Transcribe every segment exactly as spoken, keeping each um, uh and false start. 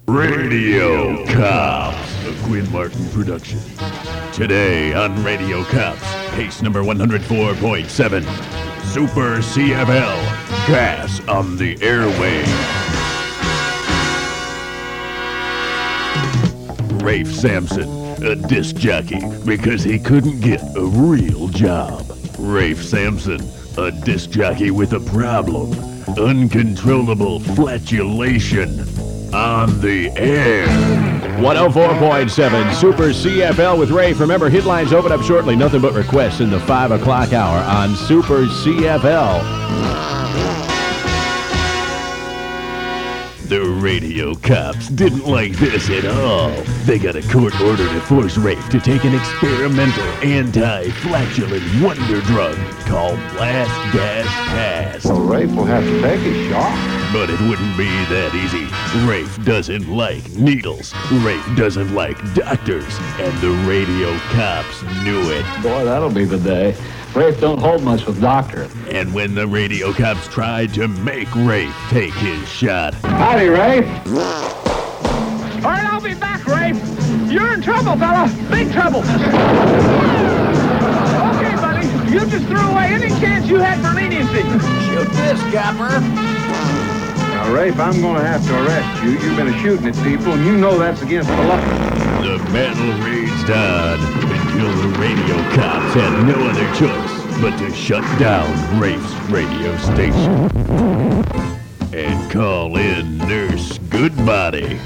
Radio Cops, a Quinn Martin production. Today on Radio Cops, case number one oh four point seven, Super C F L, gas on the airway. Rafe Sampson, a disc jockey because he couldn't get a real job. Rafe Sampson, a disc jockey with a problem. Uncontrollable flatulation on the air. one oh four point seven Super C F L with Rafe. Remember, hit lines open up shortly. Nothing but requests in the five o'clock hour on Super C F L. The Radio Cops didn't like this at all. They got a court order to force Rafe to take an experimental anti-flatulent wonder drug called Last Gas Pass. Well, Rafe will have to take his shot. But it wouldn't be that easy. Rafe doesn't like needles. Rafe doesn't like doctors. And the Radio Cops knew it. Boy, that'll be the day. Rafe don't hold much with doctor. And when the Radio Cops tried to make Rafe take his shot... Howdy, Rafe. All right, I'll be back, Rafe. You're in trouble, fella. Big trouble. Okay, buddy. You just threw away any chance you had for leniency. Shoot this, Copper. Now, Rafe, I'm going to have to arrest you. You've been shooting at people, and you know that's against the law. The battle raged on until the Radio Cops had no other choice but to shut down Rafe's radio station and call in Nurse Goodbody.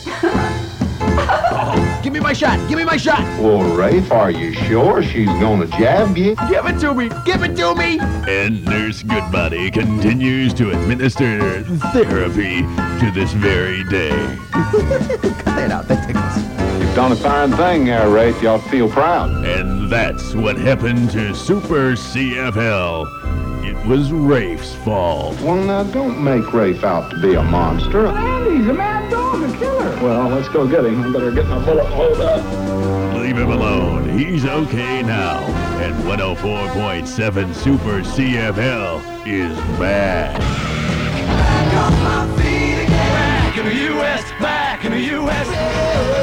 Oh, give me my shot. Give me my shot. Well, Rafe, are you sure she's going to jab you? Give it to me. Give it to me. And Nurse Goodbody continues to administer therapy to this very day. Cut that out. That tickles. You've done a fine thing there, Rafe. You ought to feel proud. And that's what happened to Super C F L. It was Rafe's fault. Well, now, don't make Rafe out to be a monster. Andy's a mad dog, a killer. Well, let's go get him. I better get my bullet loaded up. Leave him alone. He's okay now. And one oh four point seven Super C F L is back. Back on my feet again. Back in the U S. Back in the U S.